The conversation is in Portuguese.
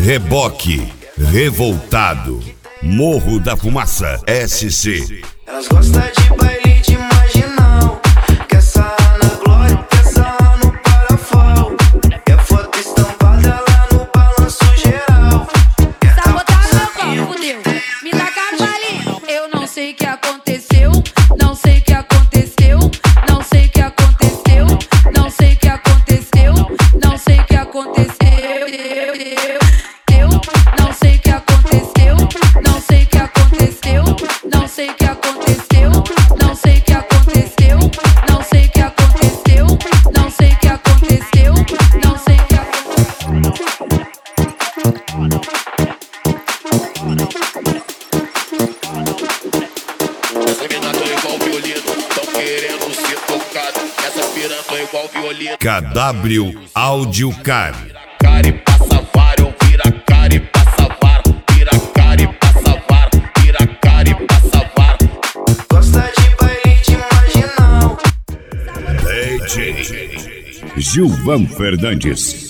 Reboque, Revoltado, Morro da Fumaça, SC. Elas gostam de baile de marginal, quer sarrar na glória, quer sarrar no parafal, quer foto estampada lá no balanço geral. Sabotaram meu corpo, fudeu, me tacaram balinha. Eu não sei o que aconteceu, não sei o que aconteceu, não sei o que aconteceu, não sei o que aconteceu, não sei o que aconteceu. Eu não sei o que aconteceu, não sei o que aconteceu, não sei o que aconteceu, não sei o que aconteceu, não sei o que aconteceu, não sei o que aconteceu, não sei o que aconteceu. Essa mina tô igual violino, tão querendo ser tocado. Essa piranha tô igual violino. KW Áudio Car. Cara e passa vara, vira cara e passa vara, vira cara e passa vara, vira cara e passa vara. Gosta de baile de marginal. DJ Gilvan Fernandes.